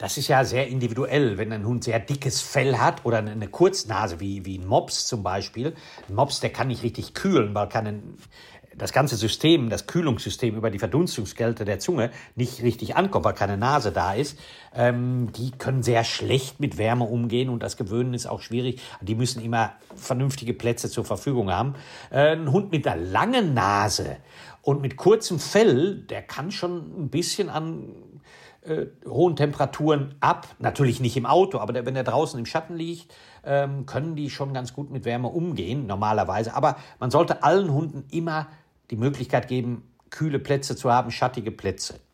Das ist ja sehr individuell. Wenn ein Hund sehr dickes Fell hat oder eine Kurznase, wie ein Mops zum Beispiel. Ein Mops, der kann nicht richtig kühlen, weil das ganze System, das Kühlungssystem über die Verdunstungskälte der Zunge nicht richtig ankommt, weil keine Nase da ist. Die können sehr schlecht mit Wärme umgehen und das Gewöhnen ist auch schwierig. Die müssen immer vernünftige Plätze zur Verfügung haben. Ein Hund mit einer langen Nase und mit kurzem Fell, der kann schon ein bisschen an hohen Temperaturen ab. Natürlich nicht im Auto, aber wenn er draußen im Schatten liegt, können die schon ganz gut mit Wärme umgehen, normalerweise. Aber man sollte allen Hunden immer die Möglichkeit geben, kühle Plätze zu haben, schattige Plätze.